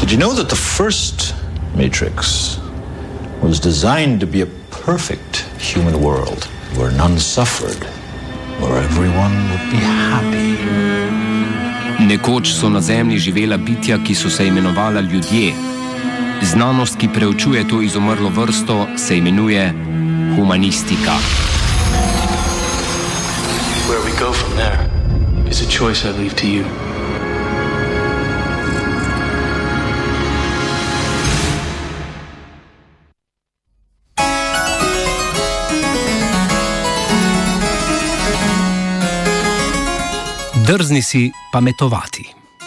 Did you know that the first Matrix was designed to be a perfect human world where none suffered, where everyone would be happy? Nekoč so na Zemlji živela bitja, ki so se imenovala ljudje. Znanost, ki preučuje to izumrlo vrsto, se imenuje humanistika. Where we go from there is a choice I leave to you. Drzni si pametovati.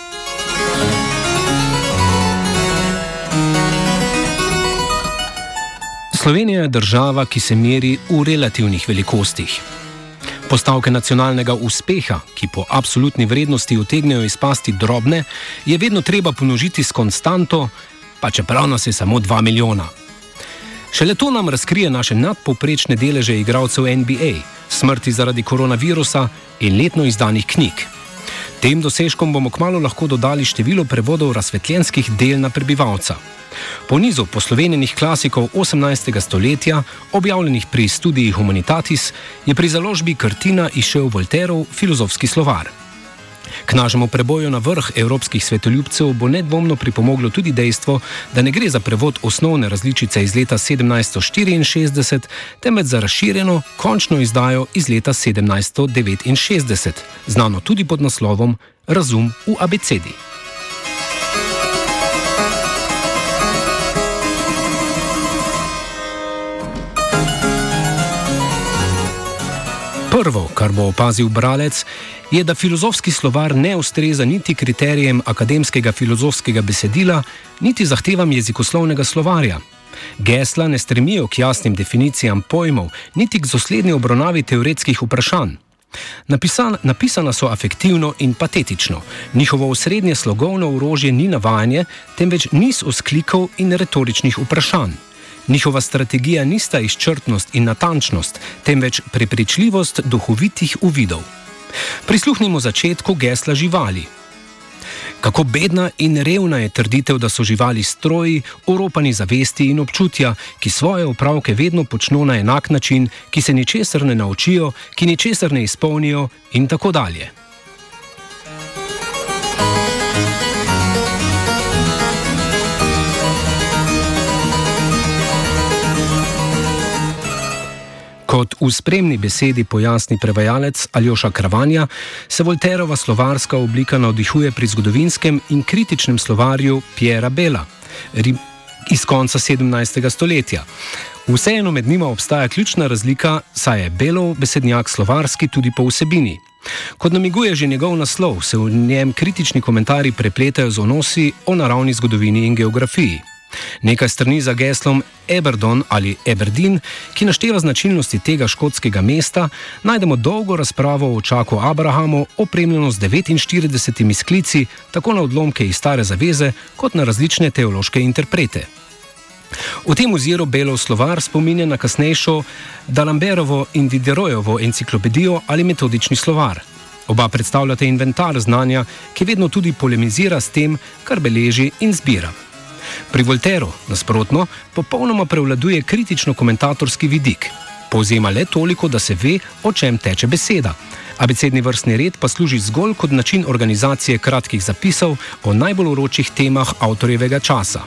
Slovenija je država, ki se meri v relativnih velikostih. Postavke nacionalnega uspeha, ki po absolutni vrednosti utegnejo izpasti drobne, je vedno treba pomnožiti s konstanto, pa čeprav nas je samo 2 milijona. Šele to nam razkrije naše nadpovprečne deleže igralcev NBA, smrti zaradi koronavirusa in letno izdanih knjig. Tem dosežkom bomo kmalu lahko dodali število prevodov razsvetljenskih del na prebivalca. Po nizu poslovenjenih klasikov 18. stoletja, objavljenih pri studiji Humanitatis, je pri založbi Krtina izšel Voltairov filozofski slovar. K našemu preboju na vrh evropskih svetoljubcev bo nedvomno pripomoglo tudi dejstvo, da ne gre za prevod osnovne različice iz leta 1764, temveč za razširjeno, končno izdajo iz leta 1769, znano tudi pod naslovom Razum v abecedi. Prvo, kar bo opazil bralec, je, da filozofski slovar ne ustreza niti kriterijem akademskega filozofskega besedila, niti zahtevam jezikoslovnega slovarja. Gesla ne stremijo k jasnim definicijam pojmov, niti k dosledni obravnavi teoretskih vprašanj. Napisana so afektivno in patetično. Njihovo osrednje slogovno orožje ni navajanje, temveč niz vzklikov in retoričnih vprašanj. Njihova strategija nista izčrpnost in natančnost, temveč prepričljivost duhovitih uvidov. Prisluhnimo začetku gesla živali. Kako bedna in revna je trditev, da so živali stroji, oropani zavesti in občutja, ki svoje opravke vedno počno na enak način, ki se ničesar ne naučijo, ki ničesar ne izpolnijo in tako dalje. Kot v spremni besedi pojasni prevajalec Aljoša Kravanja, se Voltairova slovarska oblika navdihuje pri zgodovinskem in kritičnem slovarju Pierra Bella iz konca 17. stoletja. Vseeno med njima obstaja ključna razlika, saj je Bellov besednjak slovarski tudi po vsebini. Kot namiguje že njegov naslov, se v njem kritični komentarji prepletajo z vnosi o naravni zgodovini in geografiji. Nekaj strani za geslom Aberdon ali Aberdeen, ki našteva značilnosti tega škotskega mesta, najdemo dolgo razpravo o očaku Abrahamu, opremljeno z 49 sklici, tako na odlomke iz Stare zaveze, kot na različne teološke interprete. V tem oziru Bellov slovar spominja na kasnejšo D'Alembertovo in Diderotovo enciklopedijo ali metodični slovar. Oba predstavljata inventar znanja, ki vedno tudi polemizira s tem, kar beleži in zbira. Pri Voltairu, nasprotno, popolnoma prevladuje kritično-komentatorski vidik. Povzema le toliko, da se ve, o čem teče beseda. Abecedni vrstni red pa služi zgolj kot način organizacije kratkih zapisov o najbolj vročih temah avtorjevega časa.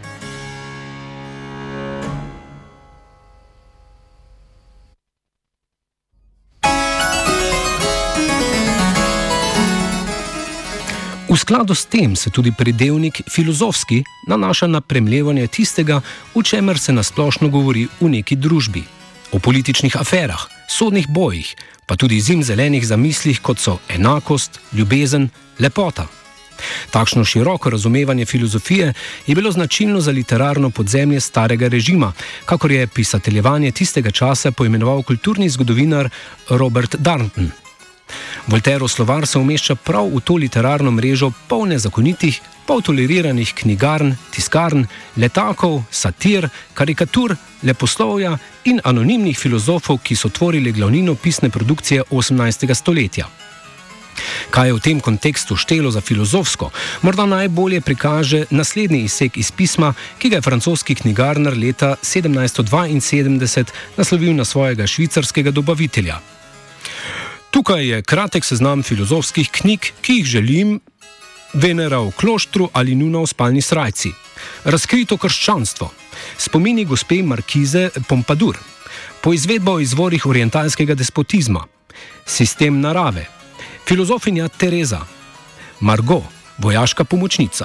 V skladu s tem se tudi pridevnik filozofski nanaša na premljevanje tistega, o čemer se nasplošno govori v neki družbi. O političnih aferah, sodnih bojih, pa tudi zimzelenih zamislih, kot so enakost, ljubezen, lepota. Takšno široko razumevanje filozofije je bilo značilno za literarno podzemlje starega režima, kakor je pisateljevanje tistega časa poimenoval kulturni zgodovinar Robert Darnton. Voltairov slovar se umešča prav v to literarno mrežo polne zakonitih, poltoleriranih knjigarn, tiskarn, letakov, satir, karikatur, leposlovja in anonimnih filozofov, ki so tvorili glavnino pisne produkcije 18. stoletja. Kaj je v tem kontekstu štelo za filozofsko, morda najbolje prikaže naslednji izsek iz pisma, ki ga je francoski knjigarnar leta 1772 naslovil na svojega švicarskega dobavitelja. Tukaj je kratek seznam filozofskih knjig, ki jih želim: Venera v kloštru ali Nuna v spalni srajci, Razkrito krščanstvo, Spomini gospe Markize Pompadour, Poizvedba o izvorih orientalskega despotizma, Sistem narave, Filozofinja Tereza, Margot, vojaška pomočnica.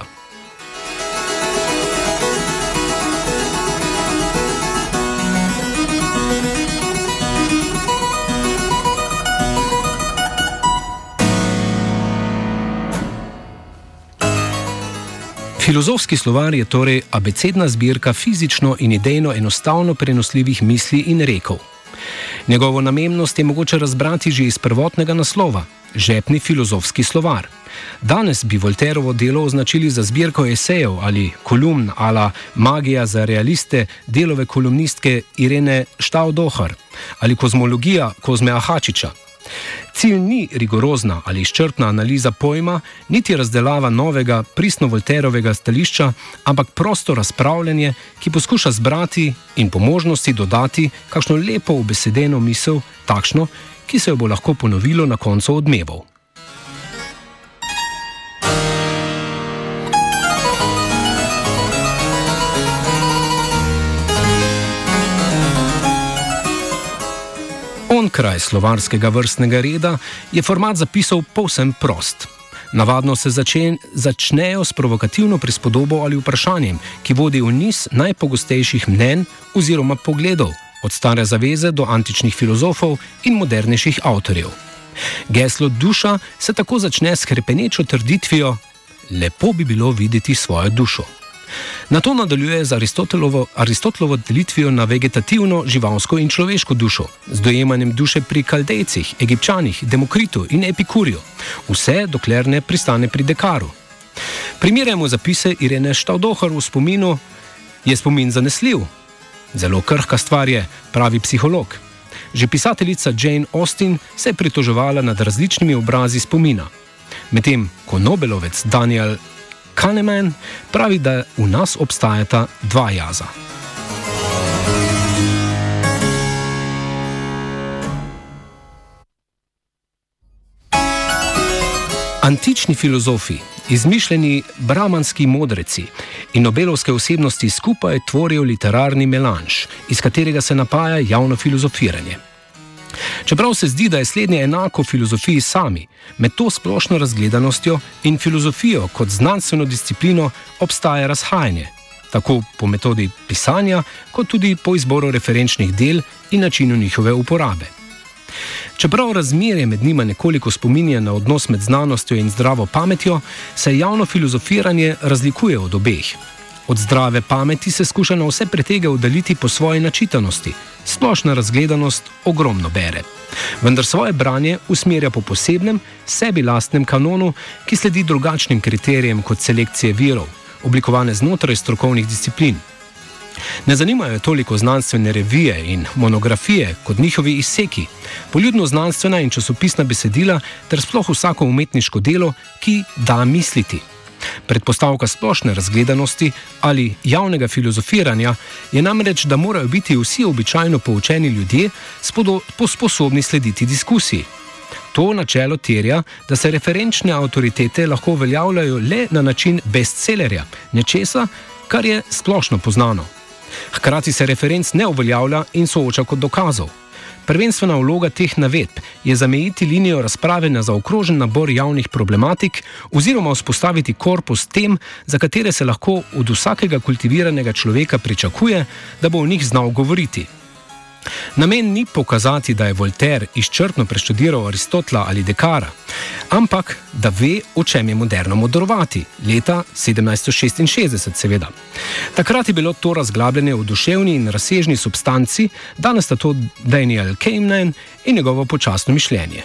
Filozofski slovar je torej abecedna zbirka fizično in idejno enostavno prenosljivih misli in rekov. Njegovo namembnost je mogoče razbrati že iz prvotnega naslova, žepni filozofski slovar. Danes bi Voltairovo delo označili za zbirko esejev ali kolumn ala Magija za realiste delove kolumnistke Irene Staudohar ali Kozmologija Kozme Ahačiča. Cilj ni rigorozna ali izčrpna analiza pojma, niti razdelava novega pristno-Voltairovega stališča, ampak prosto razpravljanje, ki poskuša zbrati in po možnosti dodati kakšno lepo ubesedeno misel, takšno, ki se jo bo lahko ponovilo na koncu odmevov. Onkraj slovarskega vrstnega reda je format zapisov povsem prost. Navadno se začnejo s provokativno prispodobo ali vprašanjem, ki vodi v niz najpogostejših mnenj oziroma pogledov, od stare zaveze do antičnih filozofov in modernejših avtorjev. Geslo duša se tako začne s hrepenečo trditvijo: lepo bi bilo videti svojo dušo. Nato nadaljuje z Aristotelovo delitvijo na vegetativno, živalsko in človeško dušo, z dojemanjem duše pri Kaldejcih, Egipčanih, Demokritu in Epikurju, vse dokler ne pristane pri Dekaru. Primerjamo zapise Irene Staudohar v spominu: je spomin zanesljiv? Zelo krhka stvar je, pravi psiholog. Že pisateljica Jane Austen se je pritoževala nad različnimi obrazi spomina. Medtem ko Nobelovec Daniel Kahneman pravi, da v nas obstajata dva jaza. Antični filozofi, izmišljeni bramanski modreci in nobelovske osebnosti skupaj tvorijo literarni melanž, iz katerega se napaja javno filozofiranje. Čeprav se zdi, da je slednje enako filozofiji sami, med to splošno razgledanostjo in filozofijo kot znanstveno disciplino obstaja razhajanje, tako po metodi pisanja, kot tudi po izboru referenčnih del in načinu njihove uporabe. Čeprav razmerje med njima nekoliko spominja na odnos med znanostjo in zdravo pametjo, se javno filozofiranje razlikuje od obeh. Od zdrave pameti se skuša na vse pretege oddaljiti po svoji načitanosti, splošna razgledanost ogromno bere. Vendar svoje branje usmerja po posebnem, sebi lastnem kanonu, ki sledi drugačnim kriterijem kot selekcije virov, oblikovane znotraj strokovnih disciplin. Ne zanimajo toliko znanstvene revije in monografije kot njihovi izseki, poljudno znanstvena in časopisna besedila ter sploh vsako umetniško delo, ki da misliti. Predpostavka splošne razgledanosti ali javnega filozofiranja je namreč, da morajo biti vsi običajno poučeni ljudje sposobni slediti diskusiji. To načelo terja, da se referenčne avtoritete lahko uveljavljajo le na način bestsellerja, nečesa, kar je splošno poznano. Hkrati se referenc ne uveljavlja in sooča kot dokazov. Prvenstvena vloga teh navedb je zamejiti linijo razprave na zaokrožen nabor javnih problematik oziroma vzpostaviti korpus tem, za katere se lahko od vsakega kultiviranega človeka pričakuje, da bo o njih znal govoriti. Namen ni pokazati, da je Voltaire izčrpno preštudiral Aristotela ali Dekara, ampak da ve, o čem je moderno moderovati, leta 1766 seveda. Takrat je bilo to razglabljanje v duševni in razsežni substanci, danes sta to Daniel Kahneman in njegovo počasno mišljenje.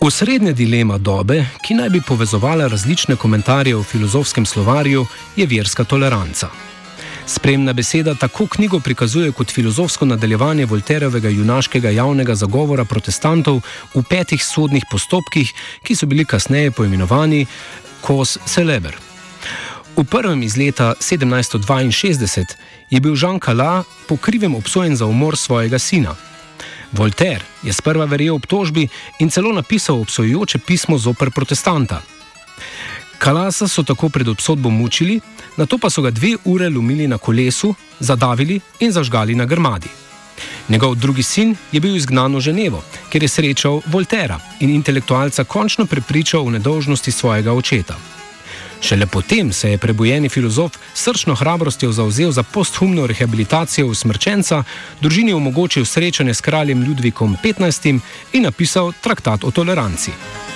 Osrednja dilema dobe, ki naj bi povezovala različne komentarje v filozofskem slovarju, je verska toleranca. Spremna beseda tako knjigo prikazuje kot filozofsko nadaljevanje Voltairovega junaškega javnega zagovora protestantov v 5 sodnih postopkih, ki so bili kasneje poimenovani cause célèbre. V prvem iz leta 1762 je bil Jean Calas po krivem obsojen za umor svojega sina. Voltaire je sprva verjel obtožbi in celo napisal obsojujoče pismo zoper protestanta. Calasa so tako pred obsodbo mučili, nato pa so ga 2 ure lomili na kolesu, zadavili in zažgali na grmadi. Njegov drugi sin je bil izgnan v Ženevo, kjer je srečal Voltaira in intelektualca končno prepričal v nedolžnosti svojega očeta. Šele potem se je prebujeni filozof srčno hrabrostjo zavzel za posthumno rehabilitacijo usmrčenca, družini omogočil srečanje s kraljem Ludvikom XV in napisal traktat o toleranci.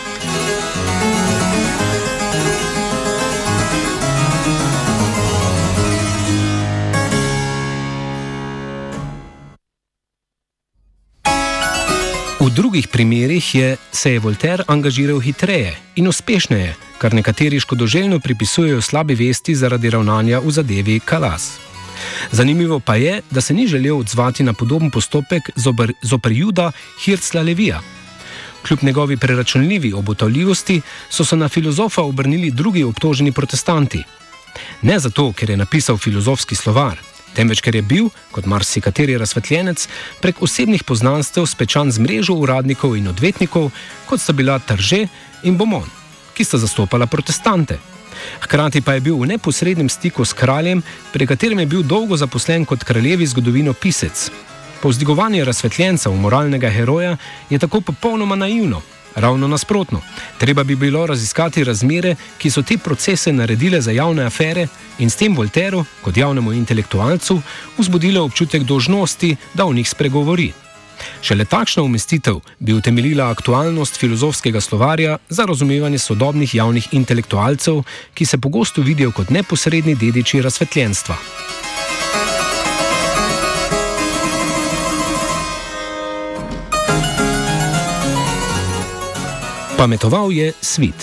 V drugih primerih se je Voltaire angažiral hitreje in uspešneje, kar nekateri škodoželjno pripisujejo slabi vesti zaradi ravnanja v zadevi Calas. Zanimivo pa je, da se ni želel odzvati na podoben postopek zoper Juda Hircla Levija. Kljub njegovi preračunljivi obotavljivosti so se na filozofa obrnili drugi obtoženi protestanti. Ne zato, ker je napisal filozofski slovar, temveč ker je bil, kot marsikateri razsvetljenec, prek osebnih poznanstev spečan z mrežo uradnikov in odvetnikov, kot sta bila Tarže in Beaumont, ki sta zastopala protestante. Hkrati pa je bil v neposrednem stiku s kraljem, pri katerem je bil dolgo zaposlen kot kraljevi zgodovinopisec. Povzdigovanje razsvetljenca v moralnega heroja je tako popolnoma naivno. Ravno nasprotno, treba bi bilo raziskati razmere, ki so te procese naredile za javne afere in s tem Voltairu, kot javnemu intelektualcu, vzbudile občutek dolžnosti, da o njih spregovori. Šele takšna umestitev bi utemeljila aktualnost filozofskega slovarja za razumevanje sodobnih javnih intelektualcev, ki se pogosto vidijo kot neposredni dediči razsvetljenstva. Pametoval je Svit.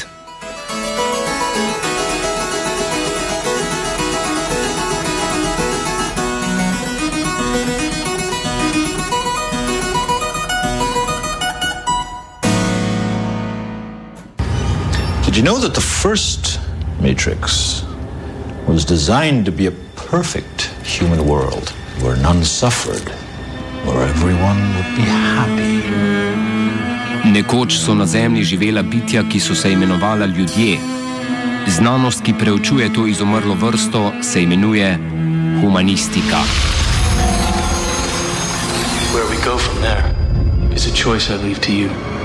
Did you know that the first Matrix was designed to be a perfect human world where none suffered, where everyone would be happy? Nekoč so na Zemlji živela bitja, ki so se imenovala ljudje. Znanost, ki preučuje to izumrlo vrsto, se imenuje humanistika. Where we go from there is a choice I leave to you.